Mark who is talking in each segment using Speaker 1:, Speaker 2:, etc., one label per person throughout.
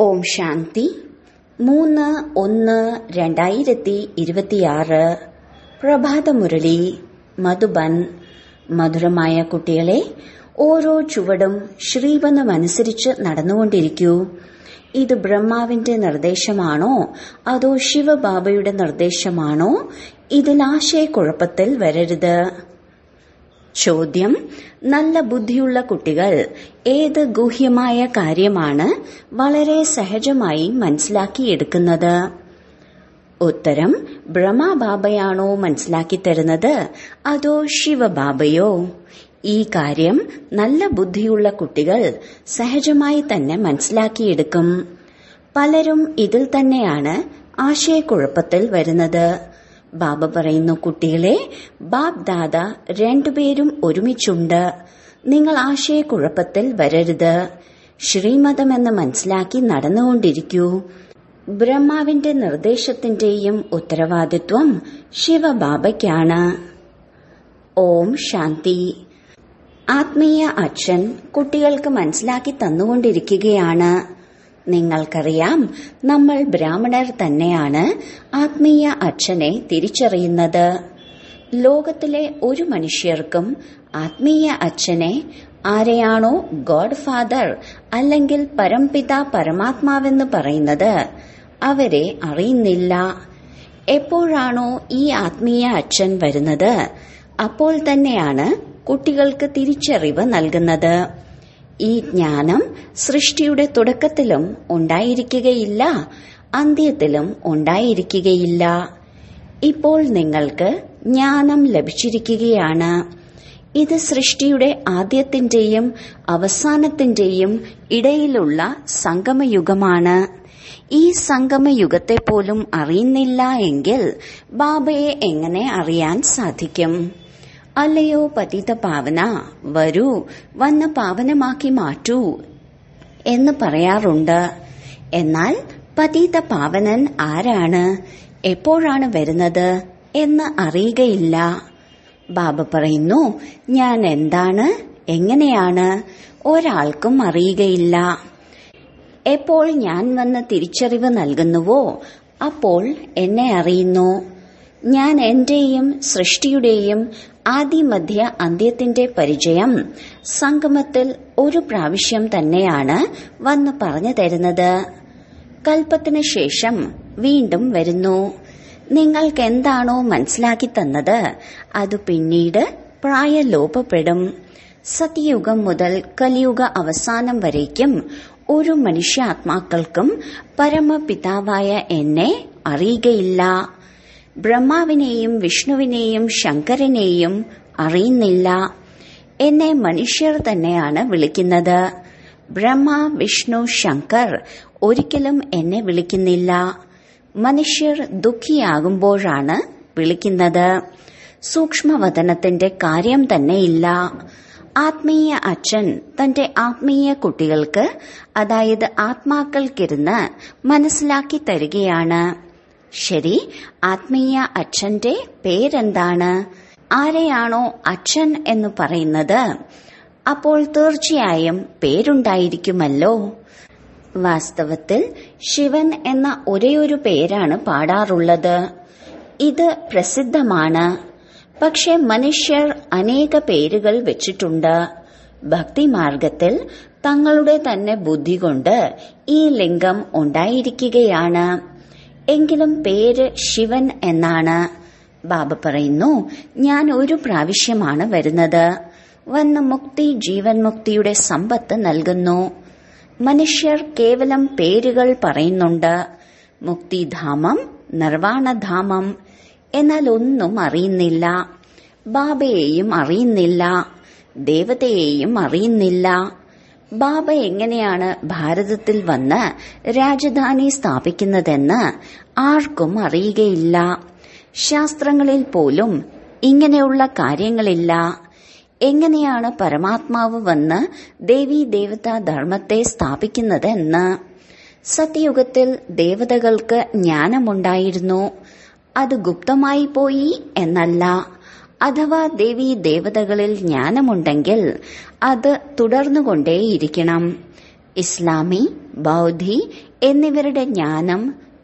Speaker 1: ഓം ശാന്തി 3/1/2026 പ്രഭാതമുരളി മധുബൻ. മധുരമായ കുട്ടികളെ, ഓരോ ചുവടും ശ്രീബന്ധമനുസരിച്ച് നടന്നുകൊണ്ടിരിക്കൂ. ഇത് ബ്രഹ്മാവിന്റെ നിർദ്ദേശമാണോ അതോ ശിവബാബയുടെ നിർദ്ദേശമാണോ? ഇതിൽ ആശയക്കുഴപ്പത്തിൽ വരരുത്. ചോദ്യം: നല്ല ബുദ്ധിയുള്ള കുട്ടികൾ ഏത് ഗൂഹ്യമായ കാര്യമാണ് വളരെ സഹജമായി മനസ്സിലാക്കിയെടുക്കുന്നത്? ഉത്തരം: ബ്രഹ്മബാബയാണോ മനസ്സിലാക്കി തരുന്നത് അതോ ശിവബാബയോ? ഈ കാര്യം നല്ല ബുദ്ധിയുള്ള കുട്ടികൾ സഹജമായി തന്നെ മനസ്സിലാക്കിയെടുക്കും. പലരും ഇതിൽ തന്നെയാണ് ആശയക്കുഴപ്പത്തിൽ വരുന്നത്. ബാബ പറയുന്നു, കുട്ടികളെ, ബാബ് ദാദ രണ്ടുപേരും ഒരുമിച്ചുണ്ട്. നിങ്ങൾ ആശയക്കുഴപ്പത്തിൽ വരരുത്. ശ്രീമതമെന്ന് മനസ്സിലാക്കി നടന്നുകൊണ്ടിരിക്കൂ. ബ്രഹ്മാവിന്റെ നിർദ്ദേശത്തിന്റെയും ഉത്തരവാദിത്വം ശിവബാബയ്ക്കാണ്. ഓം ശാന്തി. ആത്മീയ അച്ഛൻ കുട്ടികൾക്ക് മനസ്സിലാക്കി തന്നുകൊണ്ടിരിക്കുകയാണ്. നിങ്ങൾക്കറിയാം, നമ്മൾ ബ്രാഹ്മണർ തന്നെയാണ് ആത്മീയ അച്ഛനെ തിരിച്ചറിയുന്നത്. ലോകത്തിലെ ഒരു മനുഷ്യർക്കും ആത്മീയ അച്ഛനെ, ആരെയാണോ ഗോഡ് ഫാദർ അല്ലെങ്കിൽ പരംപിത പരമാത്മാവെന്ന് പറയുന്നത്, അവരെ അറിയുന്നില്ല. എപ്പോഴാണോ ഈ ആത്മീയ അച്ഛൻ വരുന്നത്, അപ്പോൾ തന്നെയാണ് കുട്ടികൾക്ക് തിരിച്ചറിവ് നൽകുന്നത്. ഈ ജ്ഞാനം സൃഷ്ടിയുടെ തുടക്കത്തിലും ഉണ്ടായിരിക്കുകയില്ല, അന്ത്യത്തിലും ഉണ്ടായിരിക്കുകയില്ല. ഇപ്പോൾ നിങ്ങൾക്ക് ജ്ഞാനം ലഭിച്ചിരിക്കുകയാണ്. ഇത് സൃഷ്ടിയുടെ ആദ്യത്തിന്റെയും അവസാനത്തിന്റെയും ഇടയിലുള്ള സംഗമയുഗമാണ്. ഈ സംഗമയുഗത്തെ പോലും അറിയുന്നില്ല എങ്കിൽ ബാബയെ എങ്ങനെ അറിയാൻ സാധിക്കും? അല്ലയോ പതിത പാവന, വരൂ, വന്ന് പാവനമാക്കി മാറ്റൂ എന്ന് പറയാറുണ്ട്. എന്നാൽ പതിത പാവനൻ ആരാണ്, എപ്പോഴാണ് വരുന്നത് എന്ന് അറിയുകയില്ല. ബാബ പറയുന്നു, ഞാൻ എന്താണ്, എങ്ങനെയാണ്, ഒരാൾക്കും അറിയുകയില്ല. എപ്പോൾ ഞാൻ വന്ന് തിരിച്ചറിവ് നൽകുന്നുവോ അപ്പോൾ എന്നെ അറിയുന്നു. ഞാൻ എന്റെയും സൃഷ്ടിയുടെയും ആദിമധ്യ അന്ത്യത്തിന്റെ പരിചയം സംഗമത്തിൽ ഒരു പ്രാവശ്യം തന്നെയാണ് വന്ന് പറഞ്ഞു തരുന്നത്. കൽപ്പത്തിനു ശേഷം വീണ്ടും വരുന്നു. നിങ്ങൾക്ക് എന്താണോ മനസ്സിലാക്കി തന്നത് അത് പിന്നീട് പ്രായലോപപ്പെടും. സത്യയുഗം മുതൽ കലിയുഗ അവസാനം വരേക്കും ഒരു മനുഷ്യാത്മാക്കൾക്കും പരമപിതാവായ എന്നെ അറിയുകയില്ല. ബ്രഹ്മാവിനെയും വിഷ്ണുവിനെയും ശങ്കരനെയും അറിയുന്നില്ല. എന്നെ മനുഷ്യർ തന്നെയാണ് വിളിക്കുന്നത്. ബ്രഹ്മ, വിഷ്ണു, ശങ്കർ ഒരിക്കലും എന്നെ വിളിക്കുന്നില്ല. മനുഷ്യർ ദുഃഖിയാകുമ്പോഴാണ് വിളിക്കുന്നത്. സൂക്ഷ്മവതനത്തിന്റെ കാര്യം തന്നെയില്ല. ആത്മീയ അച്ഛൻ തന്റെ ആത്മീയ കുട്ടികൾക്ക്, അതായത് ആത്മാക്കൾക്കിരുന്ന് മനസ്സിലാക്കി തരികയാണ്. ശരി, ആത്മീയ അച്ഛന്റെ പേരെന്താണ്? ആരെയാണോ അച്ഛൻ എന്ന് പറയുന്നത്, അപ്പോൾ തീർച്ചയായും പേരുണ്ടായിരിക്കുമല്ലോ. വാസ്തവത്തിൽ ശിവൻ എന്ന ഒരേയൊരു പേരാണ് പാടാറുള്ളത്. ഇത് പ്രസിദ്ധമാണ്. പക്ഷെ മനുഷ്യർ അനേക പേരുകൾ വെച്ചിട്ടുണ്ട്. ഭക്തിമാർഗത്തിൽ തങ്ങളുടെ തന്നെ ബുദ്ധി കൊണ്ട് ഈ ലിംഗം ഉണ്ടായിരിക്കുകയാണ്. എങ്കിലും പേര് ശിവൻ എന്നാണ്. ബാബ പറയുന്നു, ഞാൻ ഒരു പ്രാവശ്യമാണ് വരുന്നത്. വന്ന് മുക്തി, ജീവൻ മുക്തിയുടെ സമ്പത്ത് നൽകുന്നു. മനുഷ്യർ കേവലം പേരുകൾ പറയുന്നുണ്ട്. മുക്തിധാമം, നിർവാണധാമം, എന്നാൽ ഒന്നും അറിയുന്നില്ല. ബാബയെയും അറിയുന്നില്ല, ദേവതയെയും അറിയുന്നില്ല. ബാബ എങ്ങനെയാണ് ഭാരതത്തിൽ വന്ന് രാജധാനി സ്ഥാപിക്കുന്നതെന്ന് ആർക്കും അറിയുകയില്ല. ശാസ്ത്രങ്ങളിൽ പോലും ഇങ്ങനെയുള്ള കാര്യങ്ങളില്ല. എങ്ങനെയാണ് പരമാത്മാവ് വന്ന് ദേവീ ദേവതാ ധർമ്മത്തെ സ്ഥാപിക്കുന്നതെന്ന്? സത്യയുഗത്തിൽ ദേവതകൾക്ക് ജ്ഞാനമുണ്ടായിരുന്നു. അത് ഗുപ്തമായി പോയി എന്നല്ല. അഥവാ ദേവീ ദേവതകളിൽ ജ്ഞാനമുണ്ടെങ്കിൽ അത് തുടർന്നുകൊണ്ടേയിരിക്കണം. ഇസ്ലാമി, ബൗദ്ധി എന്നിവരുടെ ജ്ഞാനം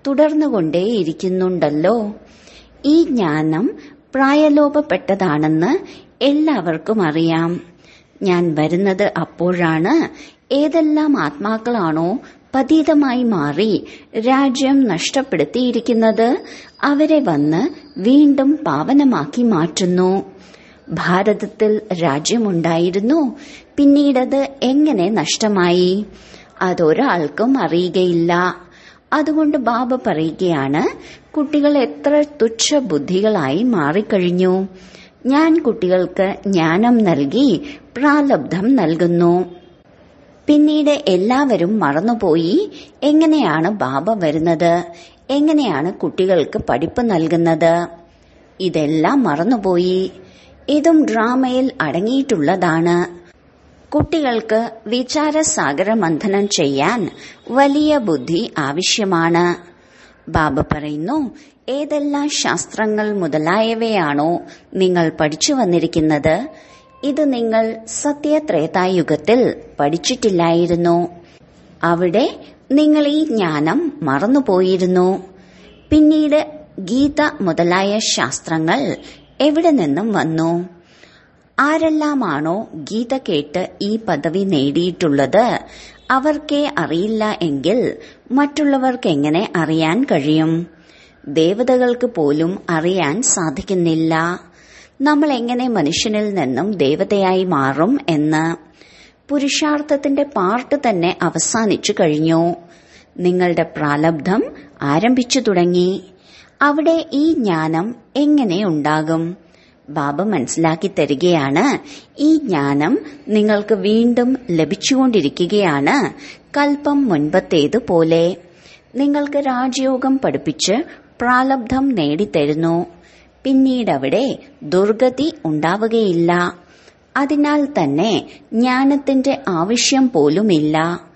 Speaker 1: തുടർന്നുകൊണ്ടേയിരിക്കുന്നുണ്ടല്ലോ. ഈ ജ്ഞാനം പ്രായലോപപ്പെട്ടതാണെന്ന് എല്ലാവർക്കും അറിയാം. ഞാൻ വരുന്നത് അപ്പോഴാണ് ഏതെല്ലാം ആത്മാക്കളാണോ പതീതമായി മാറി രാജ്യം നഷ്ടപ്പെടുത്തിയിരിക്കുന്നത് അവരെ വന്ന് വീണ്ടും പാവനമാക്കി മാറ്റുന്നു. ഭാരതത്തിൽ രാജ്യമുണ്ടായിരുന്നു, പിന്നീടത് എങ്ങനെ നഷ്ടമായി അതൊരാൾക്കും അറിയുകയില്ല. അതുകൊണ്ട് ബാബ പറയുകയാണ്, കുട്ടികൾ എത്ര തുച്ഛബുദ്ധികളായി മാറിക്കഴിഞ്ഞു. ഞാൻ കുട്ടികൾക്ക് ജ്ഞാനം നൽകി പ്രാലബ്ധം നൽകുന്നു. പിന്നീട് എല്ലാവരും മറന്നുപോയി എങ്ങനെയാണ് ബാബ വരുന്നത്, എങ്ങനെയാണ് കുട്ടികൾക്ക് പഠിപ്പ് നൽകുന്നത്. ഇതെല്ലാം മറന്നുപോയി. ഇതും ഡ്രാമയിൽ അടങ്ങിയിട്ടുള്ളതാണ്. കുട്ടികൾക്ക് വിചാരസാഗര മന്ഥനം ചെയ്യാൻ വലിയ ബുദ്ധി ആവശ്യമാണ്. ബാബ പറയുന്നു, ഏതെല്ലാം ശാസ്ത്രങ്ങൾ മുതലായവയാണോ നിങ്ങൾ പഠിച്ചു വന്നിരിക്കുന്നത്, ഇത് നിങ്ങൾ സത്യത്രേതായുഗത്തിൽ പഠിച്ചിട്ടില്ലായിരുന്നു. അവിടെ നിങ്ങൾ ഈ ജ്ഞാനം മറന്നുപോയിരുന്നു. പിന്നീട് ഗീത മുതലായ ശാസ്ത്രങ്ങൾ എവിടെ നിന്നും വന്നു? ആരെല്ലാമാണോ ഗീത കേട്ട് ഈ പദവി നേടിയിട്ടുള്ളത് അവർക്കേ അറിയില്ല എങ്കിൽ മറ്റുള്ളവർക്ക് എങ്ങനെ അറിയാൻ കഴിയും? ദേവതകൾക്ക് പോലും അറിയാൻ സാധിക്കുന്നില്ല നമ്മൾ എങ്ങനെ മനുഷ്യനിൽ നിന്നും ദേവതയായി മാറും എന്ന്. പുരുഷാർത്ഥത്തിന്റെ പാർട്ട് തന്നെ അവസാനിച്ചു കഴിഞ്ഞു. നിങ്ങളുടെ പ്രാലബ്ധം ആരംഭിച്ചു തുടങ്ങി. അവിടെ ഈ ജ്ഞാനം എങ്ങനെ ഉണ്ടാകും? ബാബ മനസ്സിലാക്കി തരികയാണ്, ഈ ജ്ഞാനം നിങ്ങൾക്ക് വീണ്ടും ലഭിച്ചുകൊണ്ടിരിക്കുകയാണ്. കൽപ്പം മുൻപത്തേതുപോലെ നിങ്ങൾക്ക് രാജയോഗം പഠിപ്പിച്ച് പ്രാലബ്ധം നേടിത്തരുന്നു. പിന്നീടവിടെ ദുർഗതി ഉണ്ടാവുകയില്ല. അതിനാൽ തന്നെ ജ്ഞാനത്തിന്റെ ആവശ്യം പോലുമില്ല.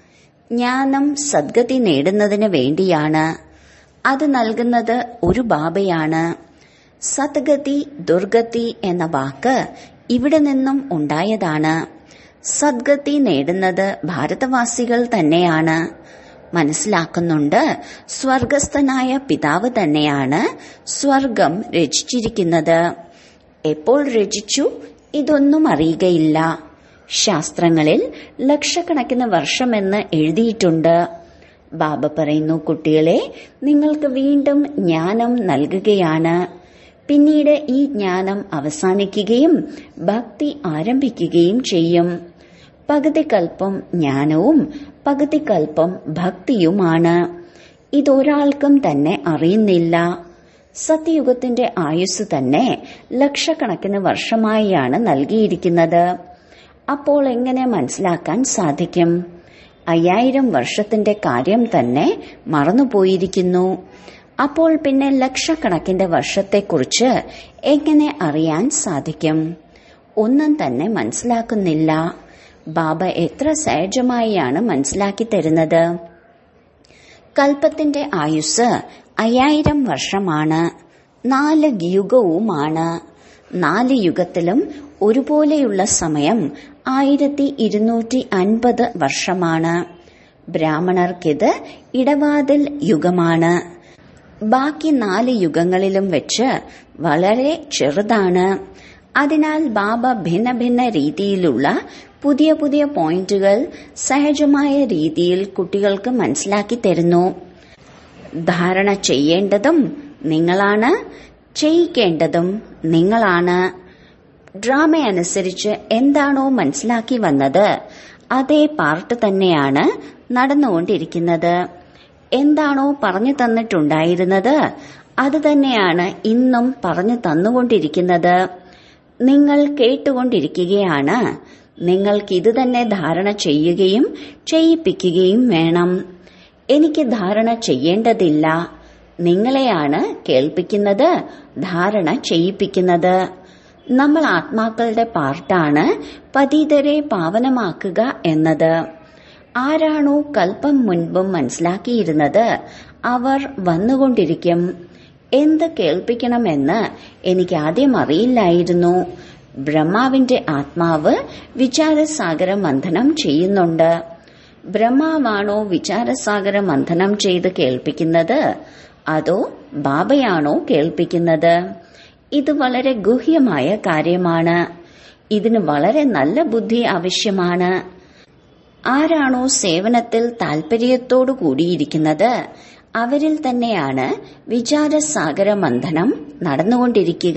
Speaker 1: ജ്ഞാനം സദ്ഗതി നേടുന്നതിന് വേണ്ടിയാണ്. അത് നൽകുന്നത് ഒരു ബാബയാണ്. സദ്ഗതി, ദുർഗതി എന്ന വാക്ക് ഇവിടെ നിന്നും ഉണ്ടായതാണ്. സദ്ഗതി നേടുന്നത് ഭാരതവാസികൾ തന്നെയാണ്. മനസ്സിലാക്കുന്നുണ്ട്, സ്വർഗസ്ഥനായ പിതാവ് തന്നെയാണ് സ്വർഗം രചിച്ചിരിക്കുന്നത്. എപ്പോൾ രചിച്ചു ഇതൊന്നും അറിയുകയില്ല. ശാസ്ത്രങ്ങളിൽ ലക്ഷക്കണക്കിന് വർഷമെന്ന് എഴുതിയിട്ടുണ്ട്. ബാബ പറയുന്നു, കുട്ടികളെ നിങ്ങൾക്ക് വീണ്ടും ജ്ഞാനം നൽകുകയാണ്. പിന്നീട് ഈ ജ്ഞാനം അവസാനിക്കുകയും ഭക്തി ആരംഭിക്കുകയും ചെയ്യും. പകുതി കൽപ്പം ജ്ഞാനവും പകുതി കൽപ്പം ഭക്തിയുമാണ്. ഇതൊരാൾക്കും തന്നെ അറിയുന്നില്ല. സത്യയുഗത്തിന്റെ ആയുസ് തന്നെ ലക്ഷക്കണക്കിന് വർഷമായാണ് നൽകിയിരിക്കുന്നത്. അപ്പോൾ എങ്ങനെ മനസ്സിലാക്കാൻ സാധിക്കും? 5000 വർഷത്തിന്റെ കാര്യം തന്നെ മറന്നുപോയിരിക്കുന്നു. അപ്പോൾ പിന്നെ ലക്ഷക്കണക്കിന്റെ വർഷത്തെക്കുറിച്ച് എങ്ങനെ അറിയാൻ സാധിക്കും? ഒന്നും തന്നെ മനസ്സിലാക്കുന്നില്ല. ബാബ എത്ര സഹജമായാണ് മനസ്സിലാക്കി തരുന്നത്. കൽപ്പത്തിന്റെ ആയുസ് 5000 വർഷമാണ്. 4 യുഗവുമാണ്. 4 യുഗത്തിലും ഒരുപോലെയുള്ള സമയം 1250 വർഷമാണ്. ബ്രാഹ്മണർക്കിത് ഇടവാതിൽ യുഗമാണ്. ബാക്കി 4 യുഗങ്ങളിലും വെച്ച് വളരെ ചെറുതാണ്. അതിനാൽ ബാബ ഭിന്ന ഭിന്ന രീതിയിലുള്ള പുതിയ പുതിയ പോയിന്റുകൾ സഹജമായ രീതിയിൽ കുട്ടികൾക്ക് മനസ്സിലാക്കി തരുന്നു. ധാരണ ചെയ്യേണ്ടതും നിങ്ങളാണ്, ചെയ്യിക്കേണ്ടതും നിങ്ങളാണ്. ഡ്രാമ അനുസരിച്ച് എന്താണോ മനസ്സിലാക്കി വന്നത് അതേ പാർട്ട് തന്നെയാണ് നടന്നുകൊണ്ടിരിക്കുന്നത്. എന്താണോ പറഞ്ഞു തന്നിട്ടുണ്ടായിരുന്നത് അത് തന്നെയാണ് ഇന്നും പറഞ്ഞു തന്നുകൊണ്ടിരിക്കുന്നത്. നിങ്ങൾ കേട്ടുകൊണ്ടിരിക്കുകയാണ്. നിങ്ങൾക്കിത് തന്നെ ധാരണ ചെയ്യുകയും ചെയ്യിപ്പിക്കുകയും വേണം. എനിക്ക് ധാരണ ചെയ്യേണ്ടതില്ല. നിങ്ങളെയാണ് കേൾപ്പിക്കുന്നത്, ധാരണ ചെയ്യിപ്പിക്കുന്നത്. നമ്മൾ ആത്മാക്കളുടെ പാർട്ടാണ് പതിതരെ പാവനമാക്കുക എന്നത്. ആരാണോ കൽപ്പം മുൻപും മനസ്സിലാക്കിയിരുന്നത് അവർ വന്നുകൊണ്ടിരിക്കും. എന്ത് കേൾപ്പിക്കണമെന്ന് എനിക്ക് ആദ്യം അറിയില്ലായിരുന്നു. ബ്രഹ്മാവിന്റെ ആത്മാവ് വിചാരസാഗര മന്ഥനം ചെയ്യുന്നുണ്ട്. ബ്രഹ്മാവാണോ വിചാരസാഗര മന്ഥനം ചെയ്ത് കേൾപ്പിക്കുന്നത്, അതോ ബാബയാണോ കേൾപ്പിക്കുന്നത്? ഇത് വളരെ ഗുഹ്യമായ കാര്യമാണ്. ഇതിന് വളരെ നല്ല ബുദ്ധി ആവശ്യമാണ്. ആരാണോ സേവനത്തിൽ താൽപര്യത്തോടു കൂടിയിരിക്കുന്നത്, അവരിൽ തന്നെയാണ് വിചാരസാഗര മന്ഥനം നടന്നുകൊണ്ടിരിക്കുക.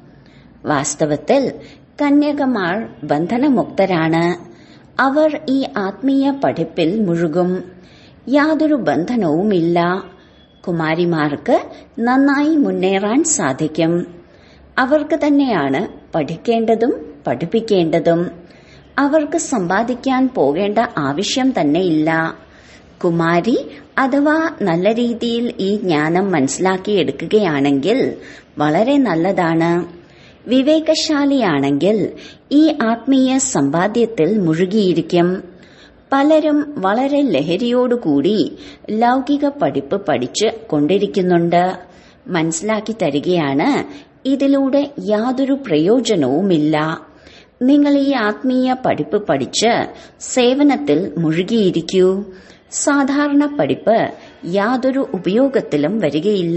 Speaker 1: വാസ്തവത്തിൽ കന്യകമാർ ബന്ധനമുക്തരാണ്. അവർ ഈ ആത്മീയ പഠിപ്പിൽ മുഴുകും. യാതൊരു ബന്ധനവുമില്ല. കുമാരിമാർക്ക് നന്നായി മുന്നേറാൻ സാധിക്കും. അവർക്ക് തന്നെയാണ് പഠിക്കേണ്ടതും പഠിപ്പിക്കേണ്ടതും. അവർക്ക് സമ്പാദിക്കാൻ പോകേണ്ട ആവശ്യം തന്നെയില്ല. കുമാരി അഥവാ നല്ല രീതിയിൽ ഈ ജ്ഞാനം മനസ്സിലാക്കിയെടുക്കുകയാണെങ്കിൽ വളരെ നല്ലതാണ്. വിവേകശാലിയാണെങ്കിൽ ഈ ആത്മീയ സമ്പാദ്യത്തിൽ മുഴുകിയിരിക്കും. പലരും വളരെ ലഹരിയോടുകൂടി ലൗകിക പഠിപ്പ് പഠിച്ച് കൊണ്ടിരിക്കുന്നുണ്ട്. മനസ്സിലാക്കി തരികയാണ്, ഇതിലൂടെ യാതൊരു പ്രയോജനവുമില്ല. നിങ്ങൾ ഈ ആത്മീയ പഠിപ്പ് പഠിച്ച് സേവനത്തിൽ മുഴുകിയിരിക്കൂ. സാധാരണ പഠിപ്പ് യാതൊരു ഉപയോഗത്തിലും വരികയില്ല.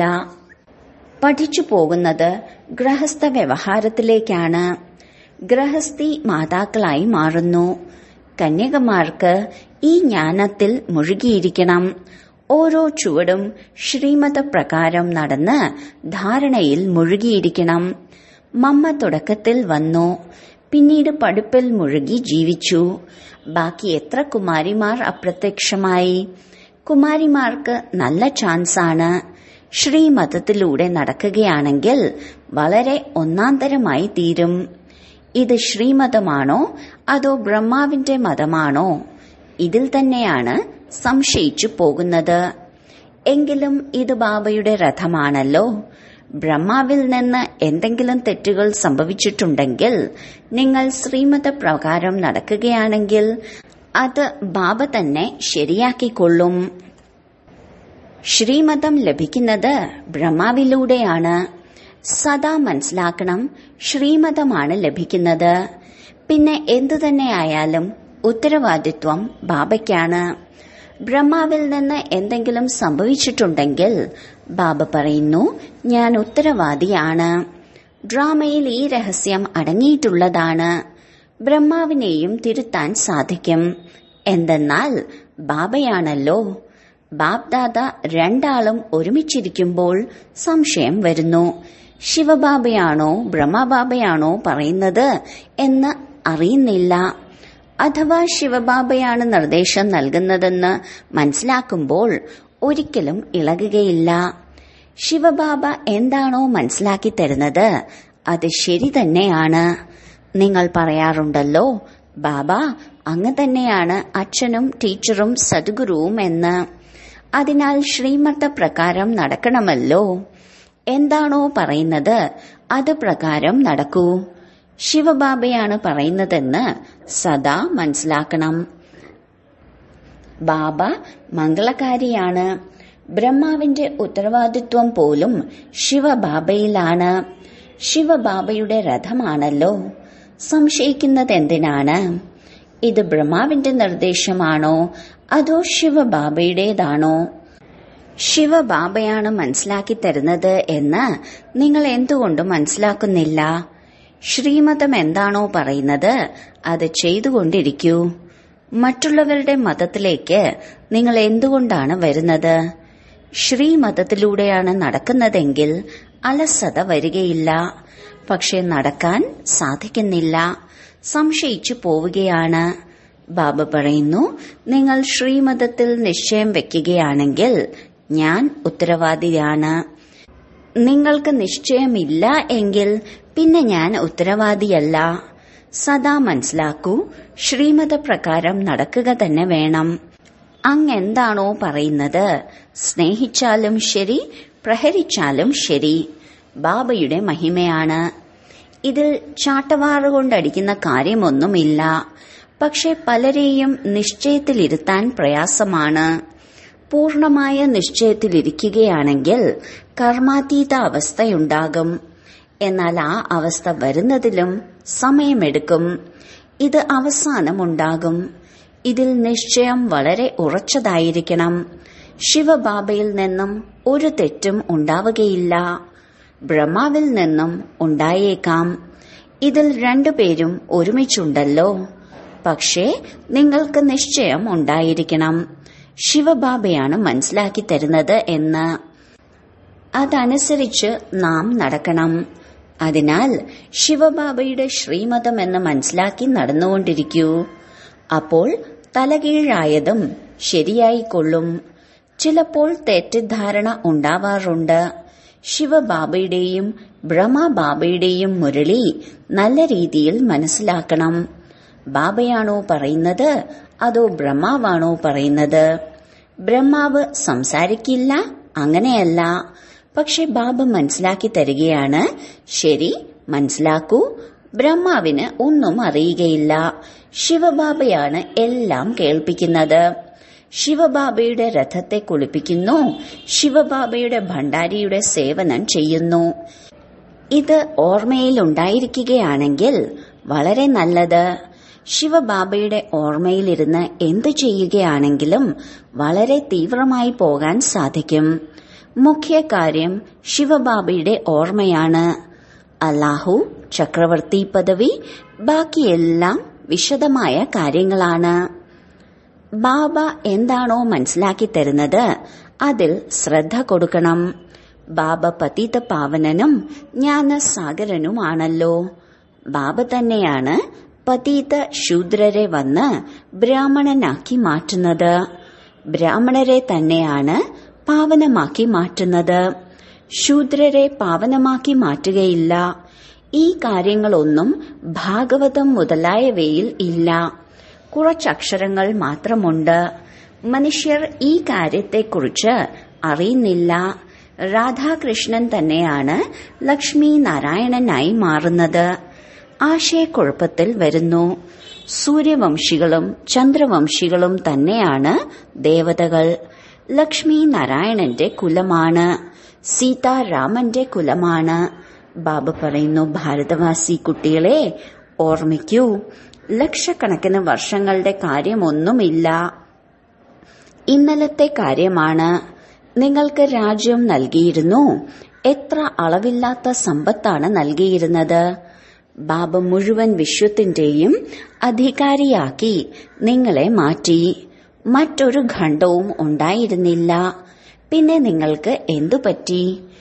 Speaker 1: പഠിച്ചു പോകുന്നത് ഗൃഹസ്ഥ വ്യവഹാരത്തിലേക്കാണ്. ഗൃഹസ്ഥി മാതാക്കളായി മാറുന്നു. കന്യകമാർക്ക് ഈ ജ്ഞാനത്തിൽ മുഴുകിയിരിക്കണം. ഓരോ ചുവടും ശ്രീമത പ്രകാരം നടന്ന് ധാരണയിൽ മുഴുകിയിരിക്കണം. മമ്മ തുടക്കത്തിൽ വന്നു, പിന്നീട് പഠിപ്പിൽ മുഴുകി ജീവിച്ചു. ബാക്കി എത്ര കുമാരിമാർ അപ്രത്യക്ഷമായി? കുമാരിമാർക്ക് നല്ല ചാൻസാണ്. ശ്രീമതത്തിലൂടെ നടക്കുകയാണെങ്കിൽ വളരെ ഒന്നാന്തരമായി തീരും. ഇത് ശ്രീമതമാണോ അതോ ബ്രഹ്മാവിന്റെ മതമാണോ? ഇതിൽ തന്നെയാണ് സംശയിച്ചു പോകുന്നത്. എങ്കിലും ഇത് ബാബയുടെ രഥമാണല്ലോ. ബ്രഹ്മാവിൽ നിന്ന് എന്തെങ്കിലും തെറ്റുകൾ സംഭവിച്ചിട്ടുണ്ടെങ്കിൽ, നിങ്ങൾ ശ്രീമത പ്രകാരം നടക്കുകയാണെങ്കിൽ അത് ബാബ തന്നെ ശരിയാക്കിക്കൊള്ളും. ശ്രീമതം ലഭിക്കുന്നത് ബ്രഹ്മാവിലൂടെയാണ്. സദാ മനസ്സിലാക്കണം, ശ്രീമതമാണ് ലഭിക്കുന്നത്. പിന്നെ എന്തു തന്നെയായാലും ഉത്തരവാദിത്വം ബാബയ്ക്കാണ്. ബ്രഹ്മാവിൽ നിന്ന് എന്തെങ്കിലും സംഭവിച്ചിട്ടുണ്ടെങ്കിൽ ബാബ പറയുന്നു, ഞാൻ ഉത്തരവാദിയാണ്. ഡ്രാമയിൽ ഈ രഹസ്യം അടങ്ങിയിട്ടുള്ളതാണ്. ബ്രഹ്മാവിനെയും തിരുത്താൻ സാധിക്കും. എന്തെന്നാൽ ബാബയാണല്ലോ. ബാബ്ദാദ രണ്ടാളും ഒരുമിച്ചിരിക്കുമ്പോൾ സംശയം വരുന്നു. ശിവബാബയാണോ ബ്രഹ്മബാബയാണോ പറയുന്നത് എന്ന് അറിയുന്നില്ല. അഥവാ ശിവബാബയാണ് നിർദ്ദേശം നൽകുന്നതെന്ന് മനസ്സിലാക്കുമ്പോൾ ഒരിക്കലും ഇളകുകയില്ല. ശിവബാബ എന്താണോ മനസ്സിലാക്കി തരുന്നത് അത് ശരി തന്നെയാണ്. നിങ്ങൾ പറയാറുണ്ടല്ലോ, ബാബ അങ്ങ് തന്നെയാണ് അച്ഛനും ടീച്ചറും സദ്ഗുരുവും എന്ന്. അതിനാൽ ശ്രീമത പ്രകാരം നടക്കണമല്ലോ. എന്താണോ പറയുന്നത് അത് പ്രകാരം നടക്കൂ. ശിവബാബയാണ് പറയുന്നതെന്ന് സദാ മനസ്സിലാക്കണം. ബാബ മംഗളകാരിയാണ്. ബ്രഹ്മാവിന്റെ ഉത്തരവാദിത്വം പോലും ശിവബാബയിലാണ്. ശിവബാബയുടെ രഥമാണല്ലോ. സംശയിക്കുന്നതെന്തിനാണ്? ഇത് ബ്രഹ്മാവിന്റെ നിർദ്ദേശമാണോ അതോ ശിവബാബയുടേതാണോ? ശിവബാബയാണ് മനസ്സിലാക്കി തരുന്നത് എന്ന് നിങ്ങൾ എന്തുകൊണ്ട് മനസ്സിലാക്കുന്നില്ല? ശ്രീമതം എന്താണോ പറയുന്നത് അത് ചെയ്തുകൊണ്ടിരിക്കൂ. മറ്റുള്ളവരുടെ മതത്തിലേക്ക് നിങ്ങൾ എന്തുകൊണ്ടാണ് വരുന്നത്? ശ്രീമതത്തിലൂടെയാണ് നടക്കുന്നതെങ്കിൽ അലസത വരികയില്ല. പക്ഷെ നടക്കാൻ സാധിക്കുന്നില്ല. സംശയിച്ചു പോവുകയാണ്. ബാബ പറയുന്നു, നിങ്ങൾ ശ്രീമതത്തിൽ നിശ്ചയം വെക്കുകയാണെങ്കിൽ ഞാൻ ഉത്തരവാദിയാണ്. നിങ്ങൾക്ക് നിശ്ചയമില്ല എങ്കിൽ പിന്നെ ഞാൻ ഉത്തരവാദിയല്ല. സദാ മനസ്സിലാക്കൂ, ശ്രീമത പ്രകാരം നടക്കുക തന്നെ വേണം. അങ്ങെന്താണോ പറയുന്നത്, സ്നേഹിച്ചാലും ശരി പ്രഹരിച്ചാലും ശരി, ബാബയുടെ മഹിമയാണ്. ഇതിൽ ചാട്ടവാറുകൊണ്ടടിക്കുന്ന കാര്യമൊന്നുമില്ല. പക്ഷെ പലരെയും നിശ്ചയത്തിലിരുത്താൻ പ്രയാസമാണ്. പൂർണമായ നിശ്ചയത്തിലിരിക്കുകയാണെങ്കിൽ കർമാതീത അവസ്ഥയുണ്ടാകും. എന്നാൽ ആ അവസ്ഥ വരുന്നതിലും സമയമെടുക്കും. ഇത് അവസാനമുണ്ടാകും. ഇതിൽ നിശ്ചയം വളരെ ഉറച്ചതായിരിക്കണം. ശിവബാബയിൽ നിന്നും ഒരു തെറ്റും ഉണ്ടാവുകയില്ല. ബ്രഹ്മാവിൽ നിന്നും ഉണ്ടായേക്കാം. ഇതിൽ രണ്ടുപേരും ഒരുമിച്ചുണ്ടല്ലോ. പക്ഷേ നിങ്ങൾക്ക് നിശ്ചയം ഉണ്ടായിരിക്കണം ശിവബാബയാണ് മനസ്സിലാക്കി തരുന്നത് എന്ന്. അതനുസരിച്ച് നാം നടക്കണം. അതിനാൽ ശിവബാബയുടെ ശ്രീമതം എന്ന് മനസ്സിലാക്കി നടന്നുകൊണ്ടിരിക്കൂ. അപ്പോൾ തലകീഴായതും ശരിയായിക്കൊള്ളും. ചിലപ്പോൾ തെറ്റിദ്ധാരണ ഉണ്ടാവാറുണ്ട്. ശിവബാബയുടെയും ബ്രഹ്മബാബയുടെയും മുരളി നല്ല രീതിയിൽ മനസ്സിലാക്കണം. ബാബയാണോ പറയുന്നത് അതോ ബ്രഹ്മാവാണോ പറയുന്നത്? ബ്രഹ്മാവ് സംസാരിക്കില്ല, അങ്ങനെയല്ല. പക്ഷെ ബാബ മനസ്സിലാക്കി തരികയാണ്, ശരി മനസ്സിലാക്കൂ. ബ്രഹ്മാവിന് ഒന്നും അറിയുകയില്ല. ശിവബാബയാണ് എല്ലാം കേൾപ്പിക്കുന്നത്. ശിവബാബയുടെ രഥത്തെ കുളിപ്പിക്കുന്നു. ശിവബാബയുടെ ഭണ്ഡാരിയുടെ സേവനം ചെയ്യുന്നു. ഇത് ഓർമ്മയിലുണ്ടായിരിക്കുകയാണെങ്കിൽ വളരെ നല്ലത്. ശിവബാബയുടെ ഓർമ്മയിലിരുന്ന് എന്തു ചെയ്യുകയാണെങ്കിലും വളരെ തീവ്രമായി പോകാൻ സാധിക്കും. മുഖ്യ കാര്യം ശിവബാബയുടെ ഓർമ്മയാണ്. അല്ലാഹു, ചക്രവർത്തി പദവി, ബാക്കിയെല്ലാം വിശദമായ കാര്യങ്ങളാണ്. ബാബ എന്താണോ മനസ്സിലാക്കി തരുന്നത് അതിൽ ശ്രദ്ധ കൊടുക്കണം. ബാബ പതിത പാവനനും ജ്ഞാനസാഗരനുമാണല്ലോ. ബാബ തന്നെയാണ് പതിത ശൂദ്രരെ വന്ന് ബ്രാഹ്മണനാക്കി മാറ്റുന്നത്. ബ്രാഹ്മണരെ തന്നെയാണ് പാവനമാക്കി മാറ്റുന്നത്. ശൂദ്രരെ പാവനമാക്കി മാറ്റുകയില്ല. ഈ കാര്യങ്ങളൊന്നും ഭാഗവതം മുതലായവയിൽ ഇല്ല. കുറച്ചക്ഷരങ്ങൾ മാത്രമുണ്ട്. മനുഷ്യർ ഈ കാര്യത്തെക്കുറിച്ച് അറിയുന്നില്ല. രാധാകൃഷ്ണൻ തന്നെയാണ് ലക്ഷ്മി നാരായണനായി മാറുന്നത്. ആശയക്കുഴപ്പത്തിൽ വരുന്നു. സൂര്യവംശികളും ചന്ദ്രവംശികളും തന്നെയാണ് ദേവതകൾ. ലക്ഷ്മി നാരായണന്റെ കുലമാണ്. സീതാരാമന്റെ കുലമാണ്. ബാബ പറയുന്നു, ഭാരതവാസി കുട്ടികളെ ഓർമ്മിക്കൂ, ലക്ഷക്കണക്കിന് വർഷങ്ങളുടെ കാര്യമൊന്നുമില്ല. ഇന്നലത്തെ കാര്യമാണ്. നിങ്ങൾക്ക് രാജ്യം നൽകിയിരുന്നു. എത്ര അളവില്ലാത്ത സമ്പത്താണ് നൽകിയിരുന്നത്. ബാബ മുഴുവൻ വിശ്വത്തിന്റെയും അധികാരിയാക്കി നിങ്ങളെ മാറ്റി. മറ്റൊരു ഖണ്ഡവും ഉണ്ടായിരുന്നില്ല. പിന്നെ നിങ്ങൾക്ക് എന്തു പറ്റി?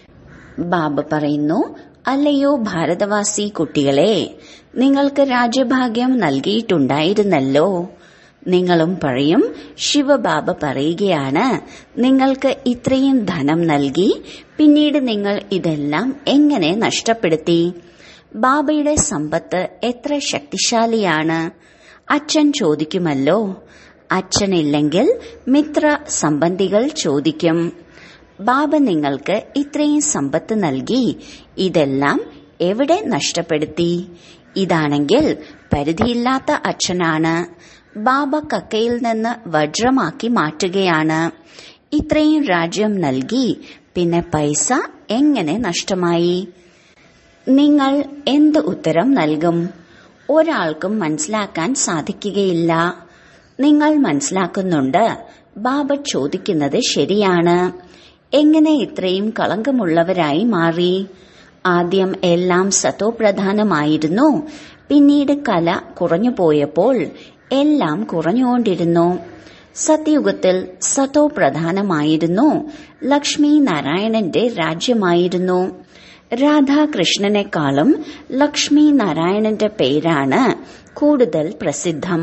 Speaker 1: ബാബ പറയുന്നു, അല്ലയോ ഭാരതവാസി കുട്ടികളെ, നിങ്ങൾക്ക് രാജ്യഭാഗ്യം നൽകിയിട്ടുണ്ടായിരുന്നല്ലോ. നിങ്ങളും പറയും, ശിവബാബ പറയുകയാണ്, നിങ്ങൾക്ക് ഇത്രയും ധനം നൽകി, പിന്നീട് നിങ്ങൾ ഇതെല്ലാം എങ്ങനെ നഷ്ടപ്പെടുത്തി? ബാബയുടെ സമ്പത്ത് എത്ര ശക്തിശാലിയാണ്. അച്ഛൻ ചോദിക്കുമല്ലോ. അച്ഛനില്ലെങ്കിൽ മിത്ര സംബന്ധികൾ ചോദിക്കും, ബാബ നിങ്ങൾക്ക് ഇത്രയും സമ്പത്ത് നൽകി, ഇതെല്ലാം എവിടെ നഷ്ടപ്പെടുത്തി? ഇതാണെങ്കിൽ പരിധിയില്ലാത്ത അച്ഛനാണ്. ബാബ കക്കയിൽ നിന്ന് വജ്രമാക്കി മാറ്റുകയാണ്. ഇത്രയും രാജ്യം നൽകി, പിന്നെ പൈസ എങ്ങനെ നഷ്ടമായി? നിങ്ങൾ എന്ത് ഉത്തരം നൽകും? ഒരാൾക്കും മനസ്സിലാക്കാൻ സാധിക്കുകയില്ല. നിങ്ങൾ മനസ്സിലാക്കുന്നുണ്ട്, ബാബ ചോദിക്കുന്നത് ശരിയാണ്. എങ്ങനെ ഇത്രയും കളങ്കമുള്ളവരായി മാറി? ആദ്യം എല്ലാം സതോപ്രധാനമായിരുന്നു. പിന്നീട് കല കുറഞ്ഞുപോയപ്പോൾ എല്ലാം കുറഞ്ഞുകൊണ്ടിരുന്നു. സത്യയുഗത്തിൽ സതോപ്രധാനമായിരുന്നു. ലക്ഷ്മി നാരായണന്റെ രാജ്യമായിരുന്നു. രാധാകൃഷ്ണനെക്കാളും ലക്ഷ്മി നാരായണന്റെ പേരാണ് കൂടുതൽ പ്രസിദ്ധം.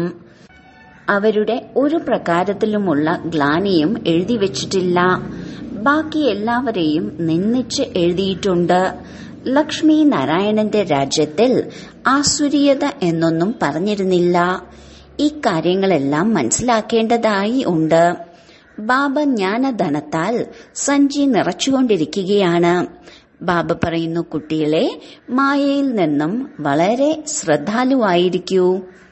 Speaker 1: അവരുടെ ഒരു പ്രകാരത്തിലുമുള്ള ഗ്ലാനിയും എഴുതി വച്ചിട്ടില്ല. ബാക്കി എല്ലാവരെയും നിന്ദിച്ച് എഴുതിയിട്ടുണ്ട്. ലക്ഷ്മി നാരായണന്റെ രാജ്യത്തിൽ ആസുരീയത എന്നൊന്നും പറഞ്ഞിരുന്നില്ല. ഇക്കാര്യങ്ങളെല്ലാം മനസ്സിലാക്കേണ്ടതായി ഉണ്ട്. ബാബ ജ്ഞാനധനത്താൽ സഞ്ചി നിറച്ചുകൊണ്ടിരിക്കുകയാണ്. ബാബ പറയുന്നു, കുട്ടികളെ, മായയിൽ നിന്നും വളരെ ശ്രദ്ധാലുവായിരിക്കൂ.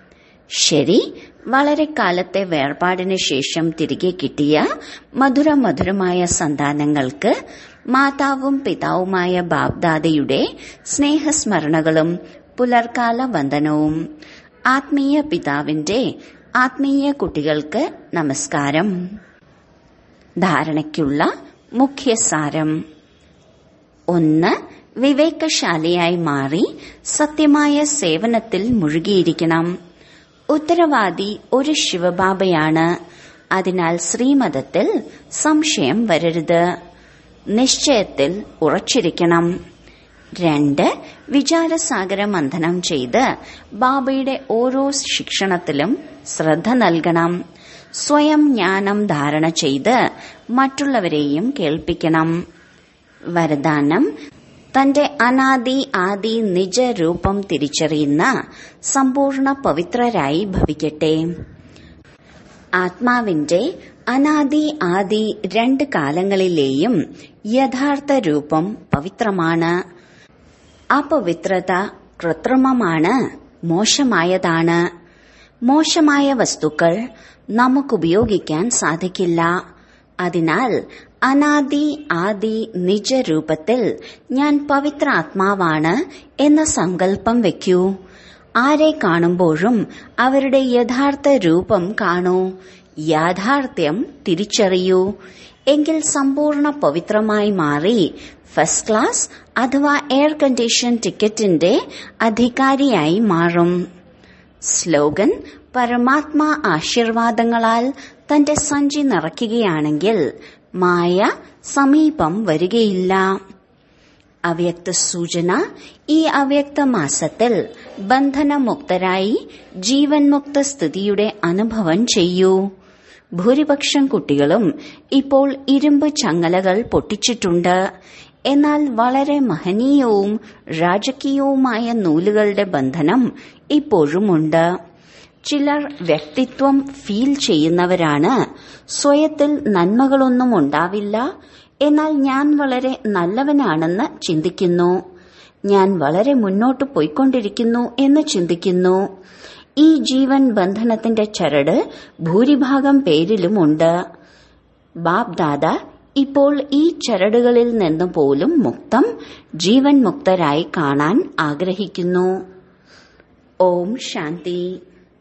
Speaker 1: ശരി, വളരെ കാലത്തെ വേർപാടിന് ശേഷം തിരികെ കിട്ടിയ മധുരമധുരമായ സന്താനങ്ങൾക്ക് മാതാവും പിതാവുമായ ബാബ്ദാദയുടെ സ്നേഹസ്മരണകളും പുലർക്കാല വന്ദനവും. ആത്മീയ പിതാവിന്റെ ആത്മീയ കുട്ടികൾക്ക് നമസ്കാരം. ധാരണയ്ക്കുള്ള മുഖ്യസാരം: 1. വിവേകശാലിയായി മാറി സത്യമായ സേവനത്തിൽ മുഴുകിയിരിക്കണം. ഉത്തരവാദി ഒരു ശിവബാബയാണ്. അതിനാൽ ശ്രീമതത്തിൽ സംശയം വരരുത്. നിശ്ചയത്തിൽ ഉറച്ചിരിക്കണം. 2. വിചാരസാഗര മന്ഥനം ചെയ്ത് ബാബയുടെ ഓരോ ശിക്ഷണത്തിലും ശ്രദ്ധ നൽകണം. സ്വയം ജ്ഞാനം ധാരണ ചെയ്ത് മറ്റുള്ളവരെയും കേൾപ്പിക്കണം. വരദാനം: തന്റെ അനാദി ആദി നിജരൂപം തിരിച്ചറിയുന്ന സമ്പൂർണ്ണ പവിത്രരായി ഭവിക്കട്ടെ. ആത്മാവിന്റെ അനാദി ആദി 2 കാലങ്ങളിലെയും യഥാർത്ഥ രൂപം പവിത്രമാണ്. അപവിത്രത കൃത്രിമമാണ്, മോശമായതാണ്. മോശമായ വസ്തുക്കൾ നമുക്കുപയോഗിക്കാൻ സാധിക്കില്ല. അതിനാൽ അനാദി ആദി നിജരൂപത്തിൽ ഞാൻ പവിത്ര ആത്മാവാണ് എന്ന സങ്കല്പം വയ്ക്കൂ. ആരെ കാണുമ്പോഴും അവരുടെ യഥാർത്ഥ രൂപം കാണൂ. യാഥാർത്ഥ്യം തിരിച്ചറിയൂ. എങ്കിൽ സമ്പൂർണ്ണ പവിത്രമായി മാറി ഫസ്റ്റ് ക്ലാസ് അഥവാ എയർ കണ്ടീഷൻ ടിക്കറ്റിന്റെ അധികാരിയായി മാറും. സ്ലോഗൻ: പരമാത്മാ ആശീർവാദങ്ങളാൽ തന്റെ സഞ്ചി നിറയ്ക്കുകയാണെങ്കിൽ മായ സമീപം വരികയില്ല. അവ്യക്ത സൂചന: ഈ അവ്യക്ത മാസത്തിൽ ബന്ധനമുക്തരായി ജീവൻ മുക്ത സ്ഥിതിയുടെ അനുഭവം ചെയ്യൂ. ഭൂരിപക്ഷം കുട്ടികളും ഇപ്പോൾ ഇരുമ്പ് ചങ്ങലകൾ പൊട്ടിച്ചിട്ടുണ്ട്. എന്നാൽ വളരെ മഹനീയവും രാജകീയവുമായ നൂലുകളുടെ ബന്ധനം ഇപ്പോഴുമുണ്ട്. ചിലർ വ്യക്തിത്വം ഫീൽ ചെയ്യുന്നവരാണ്. സ്വയത്തിൽ നന്മകളൊന്നും ഉണ്ടാവില്ല. എന്നാൽ ഞാൻ വളരെ നല്ലവനാണെന്ന് ചിന്തിക്കുന്നു. ഞാൻ വളരെ മുന്നോട്ട് പോയിക്കൊണ്ടിരിക്കുന്നു എന്ന് ചിന്തിക്കുന്നു. ഈ ജീവൻ ബന്ധനത്തിന്റെ ചരട് ഭൂരിഭാഗം പേരിലുമുണ്ട്. ബാബ് ദാദ ഇപ്പോൾ ഈ ചരടുകളിൽ നിന്ന് പോലും മുക്തം, ജീവൻ മുക്തരായി കാണാൻ ആഗ്രഹിക്കുന്നു. ഓം ശാന്തി.